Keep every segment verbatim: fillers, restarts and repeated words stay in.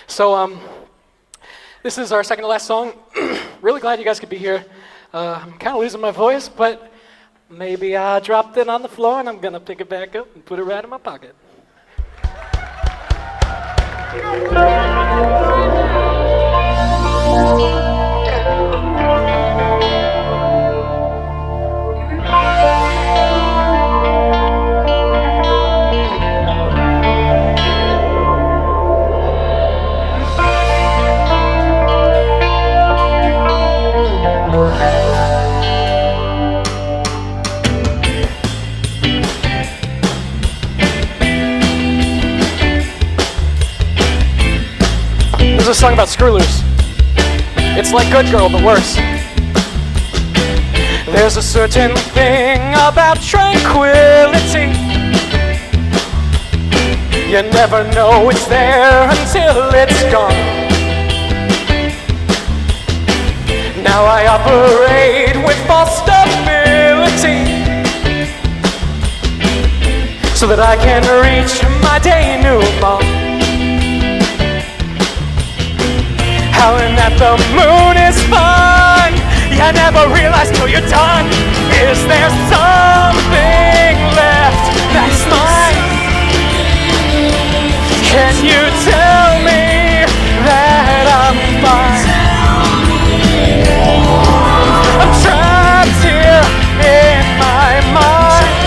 So, um, this is our second to last song. Really glad you guys could be here. Uh, I'm kind of losing my voice, but maybe I dropped it on the floor and I'm gonna pick it back up and put it right in my pocket. This is a song about screw loose. It's like Good Girl, but worse. There's a certain thing about tranquility. You never know it's there until it's gone. Now I operate with false stability so that I can reach my denouement. Howling at the moon is fun. You never realize till you're done. Is there something left that's mine? Can you tell me that I'm fine? I'm trapped here in my mind.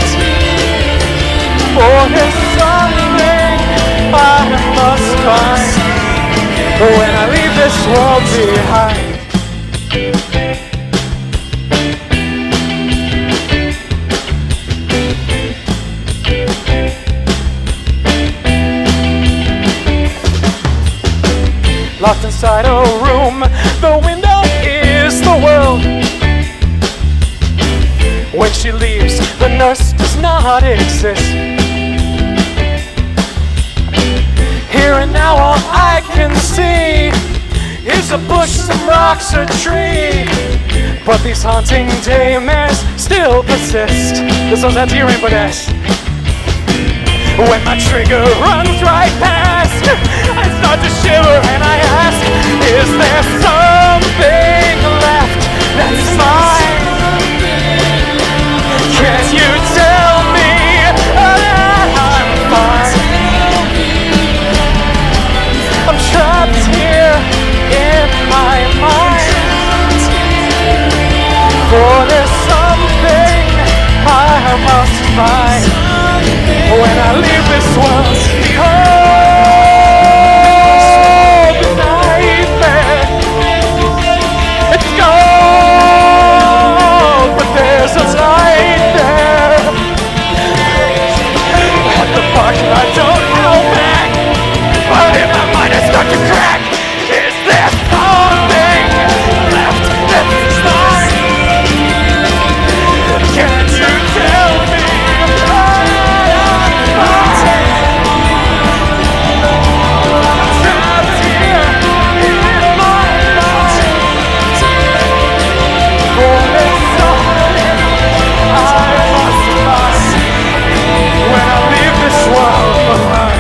For there's something I must find when I leave this world behind. Locked inside a room, the window is the world. When she leaves, the nurse does not exist. Here and now all I can see is a bush, some rocks, a tree. But these haunting daymares still persist. This one's out to you, Rainbow Dash. When my trigger runs right past, I start to shiver and I ask, is there something left that's mine? Can you tell me that I'm fine? I'm trapped here in my mind. For there's something I must find when I leave this world behold. The nightmare, it's gone, but there's a light there. At the park I don't know back, but in my mind I start to crack. Is there something left that's mine? Can you tell me that I'm fine? I'm trapped here in my mind. For there's something I must find when I leave this world behind.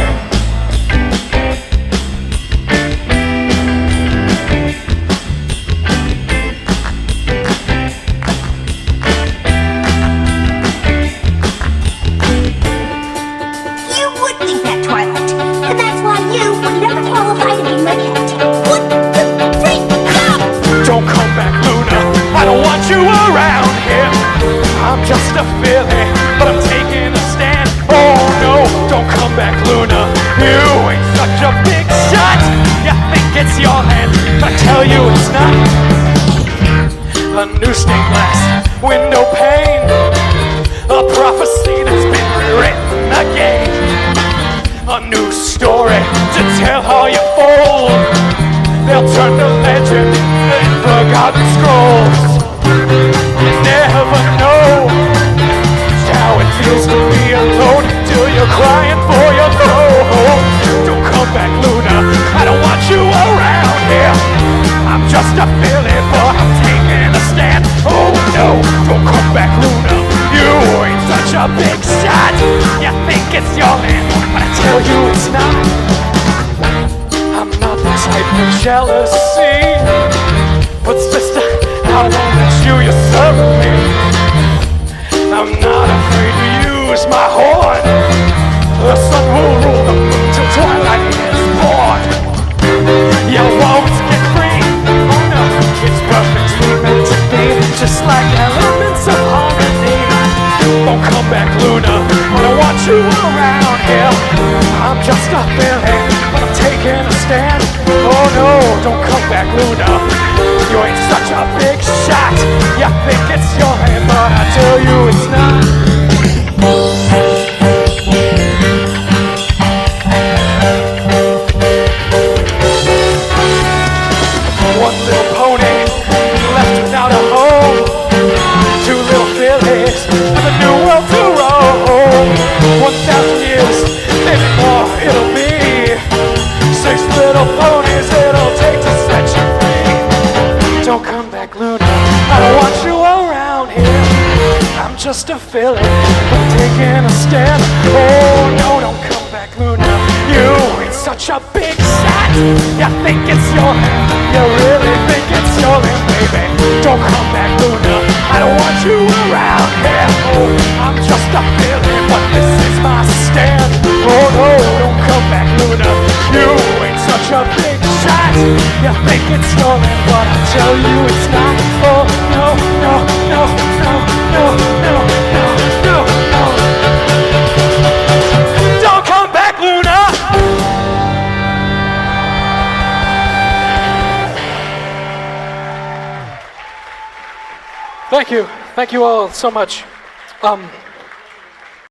You would think that, Twilight. And that's why you would never qualify to be my captain. One, two, three, come! Don't come back, Luna. I don't want you around here. I'm just a filly, but I'm taking a stand. Oh no, don't come back, Luna. You ain't such a big shot. You think it's your hand, but I tell you it's not. A new stained glass window pane, a prophecy that's been rewritten again. A new story to tell how you fold. They'll turn to legend and forgotten scrolls. You never know just how it feels to be alone till you're crying for your throne. Don't come back, Luna. I don't want you around here. I'm just a filly, but I'm taking a stand. Oh no, don't come back, Luna. You ain't such a big shot. You think it's your man, but I tell you it's not. I'm not jealousy. But sister, I won't let you usurp me. I'm not afraid to use my horn. The sun will rule the moon till twilight is born. You won't get free. Oh no, it's perfectly meant to be. Just like elements of harmony. Won't come back, Luna. I don't want you around here. I'm just a feeling, but I'm taking a stand. Oh no, don't come back, Luna. You ain't such a big shot. You think it's your hand, but I tell you it's not. One little pony left without a home. Two little fillies with a new world to roam. One thousand years, maybe more it'll be. Six little ponies it'll take to set you free. Don't come back, Luna. I don't want you around here. I'm just a filly, I'm taking a stand. Oh no, don't come back, Luna. You ain't such a big shot. You think it's your hand. You really think it's your hand, baby. Don't come back, Luna. I don't want you around here. Oh, I'm just a feeling, but this is my stand. Oh no, don't come back, Luna. You ain't such a big shot. You think it's your hand, but I tell you it's not. Oh no, no, no, no, no, no, no, no, no. Don't come back, Luna. Thank you. Thank you all so much. Um,